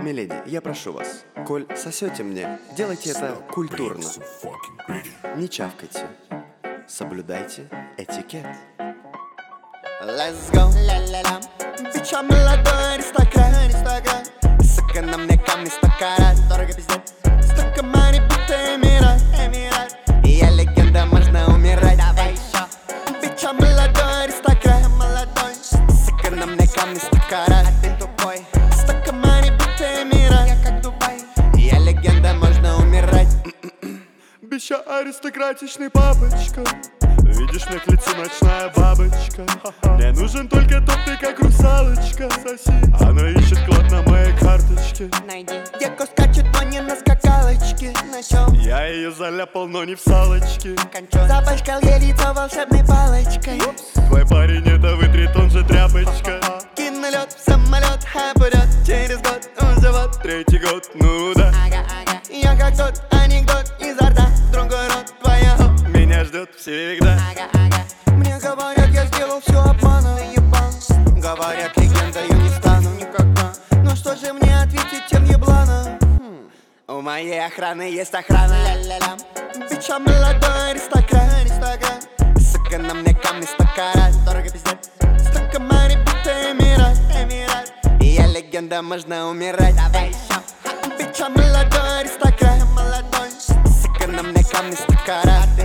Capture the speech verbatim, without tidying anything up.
Миледи, я прошу вас, коль сосете мне, делайте это культурно. Не чавкайте, соблюдайте этикет. Let's go, ла-ла-ла. Бича молодой аристократ, аристократ. Сука, на мне камни сто карат, дорого пиздец. Столько money, будто эмират, эмират. И я легенда, можно умирать. Давай еще. Бича молодой аристократ, молодой. Сука, на мне камни сто карат, а ты тупой. Столько money, будто эмират. Я как Дубай. И я легенда, можно умирать. Бича аристократичный папочка. Видишь, на к лицу ночная бабочка. Мне нужен только топ, ты как русалочка. Соси. Она ищет клад на моей карточке. Найди. Деко скачет, но не на скакалочке. Начал. Я ее заляпал, но не в салочке. Кончон. Запачкал ей лицо волшебной палочкой. Твой парень это вытрет, он же тряпочка. Кину лед в самолет, а пойдет через год. Уже вот Третий год, ну да. ага, ага. Я как тот анекдот изо рта. Другой рот твоя. Меня ждет всегда. Ага, ага. Мне говорят, я сделал все обманом. Ебан. Говорят, легенда я не стану никогда. Но что же мне ответить тем ебланам? Хм. У моей охраны есть охрана. Ля-ля-ля. Бича молодой аристократ, аристократ. Сука, на мне камни сто карат, дорого пиздец. Столько money, будто эмират, эмират. И я легенда, можно умирать. Давай еще. Бича молодой аристократ, молодой. Сука, на мне камни сто карат.